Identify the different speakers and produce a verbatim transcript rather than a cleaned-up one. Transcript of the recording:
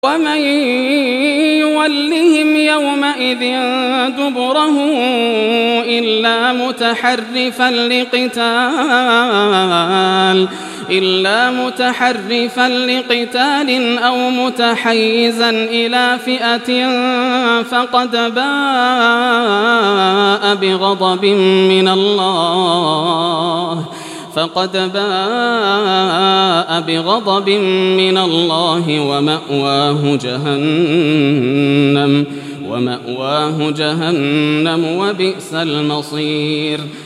Speaker 1: ومن يولهم يومئذ دبره إلا متحرفا لقتال إلا متحرفا لقتال أو متحيزا إلى فئة فقد باء بغضب من الله فقد باء بغضب من الله ومأواه جهنم ومأواه جهنم وبئس المصير.